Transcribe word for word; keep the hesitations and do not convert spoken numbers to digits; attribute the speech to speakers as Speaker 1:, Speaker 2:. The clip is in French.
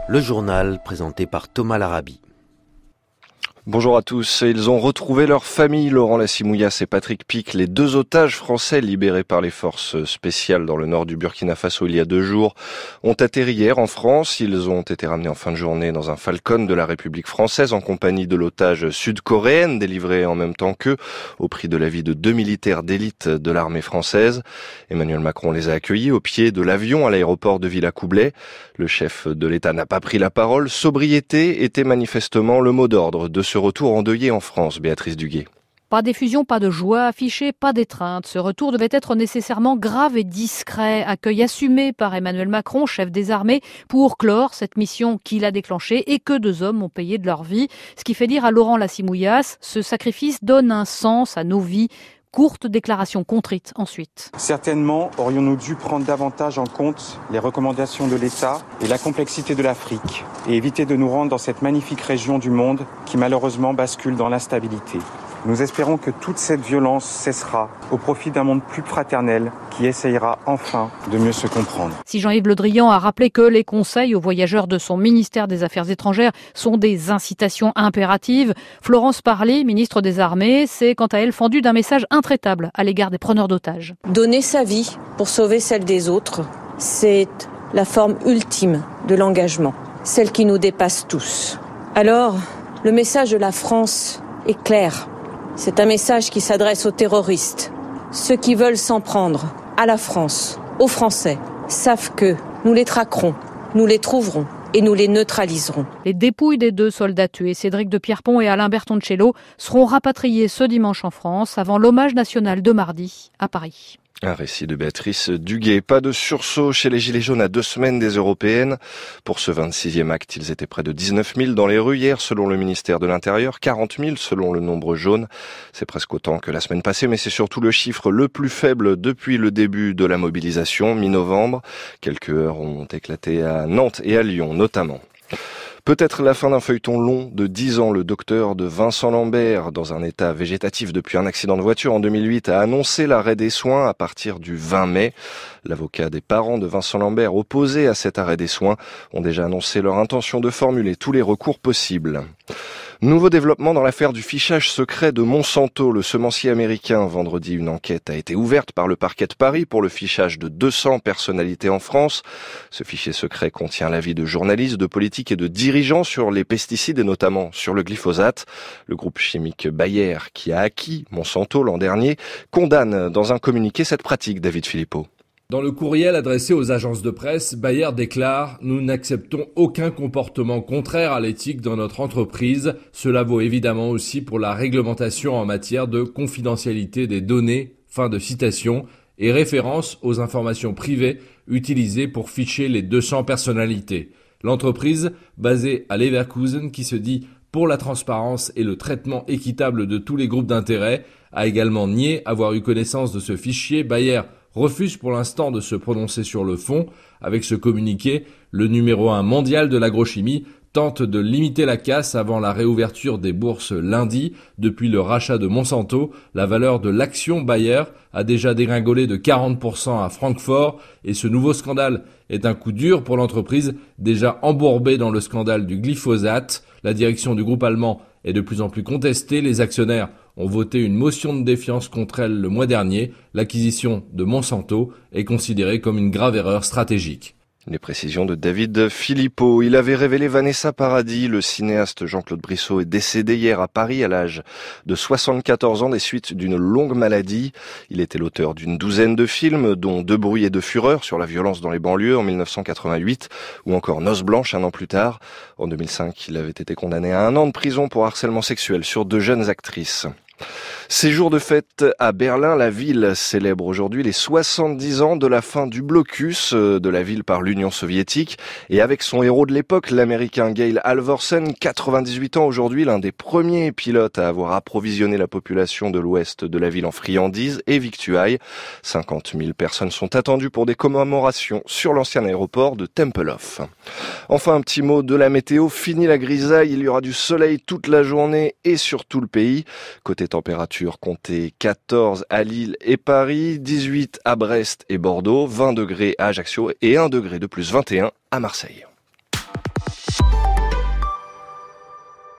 Speaker 1: Le journal présenté par Thomas Larabi.
Speaker 2: Bonjour à tous. Ils ont retrouvé leur famille. Laurent Lassimoulias et Patrick Pic, les deux otages français libérés par les forces spéciales dans le nord du Burkina Faso il y a deux jours, ont atterri hier en France. Ils ont été ramenés en fin de journée dans un Falcon de la République française en compagnie de l'otage sud-coréenne délivrée en même temps qu'eux au prix de la vie de deux militaires d'élite de l'armée française. Emmanuel Macron les a accueillis au pied de l'avion à l'aéroport de Villacoublay. Le chef de l'État n'a pas pris la parole. Sobriété était manifestement le mot d'ordre de ce retour endeuillé en France, Béatrice Duguay.
Speaker 3: Pas d'effusion, pas de joie affichée, pas d'étreinte. Ce retour devait être nécessairement grave et discret. Accueil assumé par Emmanuel Macron, chef des armées, pour clore cette mission qu'il a déclenchée et que deux hommes ont payé de leur vie. Ce qui fait dire à Laurent Lassimoulias, ce sacrifice donne un sens à nos vies. Courte déclaration contrite ensuite.
Speaker 4: Certainement aurions-nous dû prendre davantage en compte les recommandations de l'État et la complexité de l'Afrique et éviter de nous rendre dans cette magnifique région du monde qui malheureusement bascule dans l'instabilité. Nous espérons que toute cette violence cessera au profit d'un monde plus fraternel qui essayera enfin de mieux se comprendre.
Speaker 3: Si Jean-Yves Le Drian a rappelé que les conseils aux voyageurs de son ministère des Affaires étrangères sont des incitations impératives, Florence Parly, ministre des Armées, s'est quant à elle fendue d'un message intraitable à l'égard des preneurs d'otages.
Speaker 5: Donner sa vie pour sauver celle des autres, c'est la forme ultime de l'engagement, celle qui nous dépasse tous. Alors, le message de la France est clair. C'est un message qui s'adresse aux terroristes. Ceux qui veulent s'en prendre à la France, aux Français, savent que nous les traquerons, nous les trouverons et nous les neutraliserons.
Speaker 3: Les dépouilles des deux soldats tués, Cédric de Pierrepont et Alain Bertoncello, seront rapatriées ce dimanche en France avant l'hommage national de mardi à Paris.
Speaker 2: Un récit de Béatrice Duguay. Pas de sursaut chez les Gilets jaunes à deux semaines des Européennes. Pour ce vingt-sixième acte, ils étaient près de dix-neuf mille dans les rues hier, selon le ministère de l'Intérieur, quarante mille selon le nombre jaune. C'est presque autant que la semaine passée, mais c'est surtout le chiffre le plus faible depuis le début de la mobilisation, mi-novembre. Quelques heures ont éclaté à Nantes et à Lyon, notamment. Peut-être la fin d'un feuilleton long de dix ans. Le docteur de Vincent Lambert, dans un état végétatif depuis un accident de voiture en deux mille huit, a annoncé l'arrêt des soins à partir du vingt mai. L'avocat des parents de Vincent Lambert, opposés à cet arrêt des soins, ont déjà annoncé leur intention de formuler tous les recours possibles. Nouveau développement dans l'affaire du fichage secret de Monsanto, le semencier américain. Vendredi, une enquête a été ouverte par le parquet de Paris pour le fichage de deux cents personnalités en France. Ce fichier secret contient l'avis de journalistes, de politiques et de dirigeants sur les pesticides et notamment sur le glyphosate. Le groupe chimique Bayer, qui a acquis Monsanto l'an dernier, condamne dans un communiqué cette pratique, David Philippot.
Speaker 6: Dans le courriel adressé aux agences de presse, Bayer déclare « Nous n'acceptons aucun comportement contraire à l'éthique dans notre entreprise. Cela vaut évidemment aussi pour la réglementation en matière de confidentialité des données. » Fin de citation. Et référence aux informations privées utilisées pour ficher les deux cents personnalités. L'entreprise, basée à Leverkusen, qui se dit pour la transparence et le traitement équitable de tous les groupes d'intérêt, a également nié avoir eu connaissance de ce fichier. Bayer refuse pour l'instant de se prononcer sur le fond. Avec ce communiqué, le numéro un mondial de l'agrochimie tente de limiter la casse avant la réouverture des bourses lundi. Depuis le rachat de Monsanto, la valeur de l'action Bayer a déjà dégringolé de quarante pour cent à Francfort et ce nouveau scandale est un coup dur pour l'entreprise déjà embourbée dans le scandale du glyphosate. La direction du groupe allemand est de plus en plus contestée. Les actionnaires ont voté une motion de défiance contre elle le mois dernier. L'acquisition de Monsanto est considérée comme une grave erreur stratégique.
Speaker 2: Les précisions de David Philippot. Il avait révélé Vanessa Paradis. Le cinéaste Jean-Claude Brissot est décédé hier à Paris à l'âge de soixante-quatorze ans des suites d'une longue maladie. Il était l'auteur d'une douzaine de films, dont De bruit et de fureur sur la violence dans les banlieues en dix-neuf cent quatre-vingt-huit ou encore Noces blanches un an plus tard. En deux mille cinq, il avait été condamné à un an de prison pour harcèlement sexuel sur deux jeunes actrices. Ces jours de fête à Berlin, la ville célèbre aujourd'hui les soixante-dix ans de la fin du blocus de la ville par l'Union soviétique. Et avec son héros de l'époque, l'américain Gail Halvorsen, quatre-vingt-dix-huit ans aujourd'hui, l'un des premiers pilotes à avoir approvisionné la population de l'ouest de la ville en friandises et victuailles. cinquante mille personnes sont attendues pour des commémorations sur l'ancien aéroport de Tempelhof. Enfin, un petit mot de la météo. Fini la grisaille, il y aura du soleil toute la journée et sur tout le pays. Côté température, comptez quatorze à Lille et Paris, dix-huit à Brest et Bordeaux, vingt degrés à Ajaccio et un degré de plus vingt et un à Marseille.